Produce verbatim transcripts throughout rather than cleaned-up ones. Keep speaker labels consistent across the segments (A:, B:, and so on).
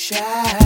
A: shy.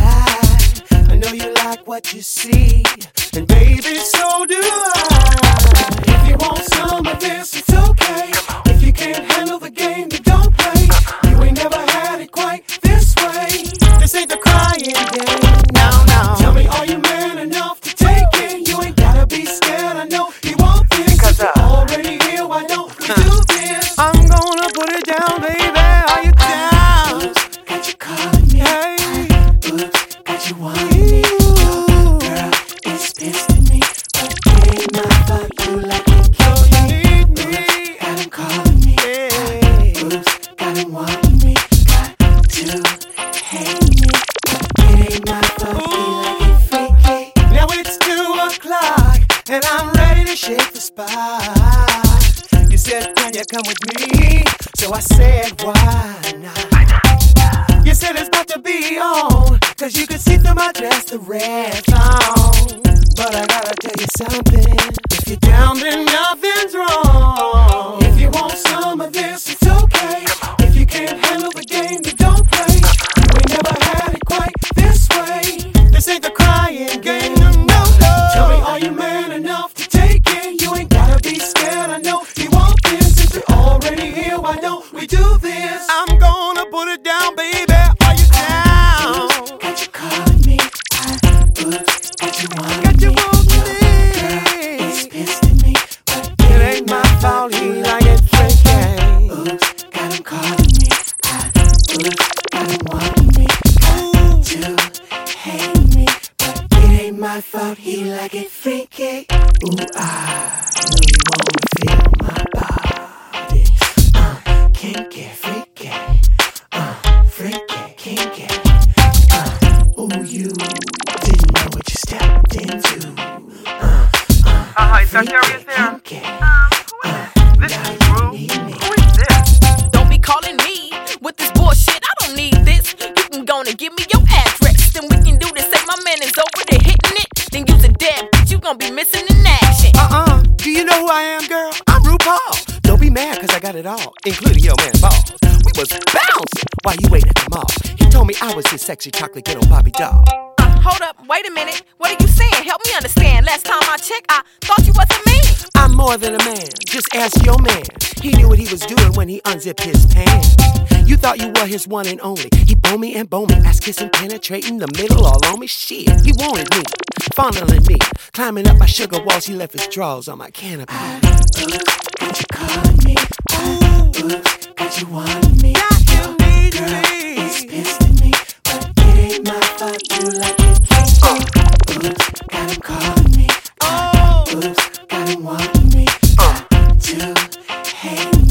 A: I know you like what you see, and baby, so do I. If you want some of this, it's okay. If you can't handle the game, then don't play. You ain't never had it quite this way. This ain't the crying game, no, no. Tell me, are you man enough to take it? You ain't gotta be scared, I know you want this. Because you're already here, why don't we do this? I'm gonna put it down, baby, are you down? Oops, got you calling me. Hey. Oops, got you wanting me. Your girl is pissed at me, but it ain't my fault. You like it, oh, you need me. Got him calling me. Hey. Oops, got him wanting me. Got to hate me, but it ain't my fault. He like it freaky. Now it's two o'clock, and I'm ready to shake the spot. You said, can you come with me? So I said, why not? You said it's about to be on, cause you can see through my dress the red thong. But I gotta tell you something, if you're down then nothing's wrong. If you want some of this, it's okay. If you can't handle the game, then don't play. You ain't never had it quite this way. This ain't the crying game, no, no. Tell me, are you man enough to take it? You ain't gotta be scared, I know you want this. Since you're already here, why don't we do this? I'm gonna put it down, baby, are you down? Oops, got you calling me. I, oops, got you wanting got you me. Wanting girl is pissed at me, but it ain't my fault, he like it freaky. Oops, got him calling me. I, oops, got him wanting me. Got to hate me, but it ain't my fault, he like it freaky. Ooh, I know you wanna feel my body. Uh, kinky, freaky. Uh, freaky, kinky. Uh, ooh, you didn't know what you stepped into. Uh, uh,
B: uh, is Darius there?
A: Kinky.
B: Um, who is this? This is Drew. Who is this?
C: Don't be calling me with this bullshit. I don't need this. You can go and give me your address. Then we can do this. Say my man is over there hitting it. Then use a dead bitch. You gon' be missing in action.
A: Uh-uh. Do you know who I am, girl? I'm RuPaul. Don't be mad, cause I got it all, including your man balls. We was bouncing while you waited at the mall. He told me I was his sexy chocolate ghetto Bobby doll.
C: Uh, hold up, wait a minute. What are you saying? Help me understand. Last time I checked, I thought you wasn't me.
A: I'm more than a man. Just ask your man. He knew what he was doing when he unzipped his pants. You thought you were his one and only. He bone me and bone me, ass kissing, penetrating the middle all on me. Shit, he wanted me, fondling me, climbing up my sugar walls. He left his drawers on my canopy. Oops, got you calling me. Oops, got you wanting me. Got you needing me. It's pissed at me, but it ain't my fault. You like it freaky. Oops, got him calling me. Oops, got him wanting me. Got to hate me.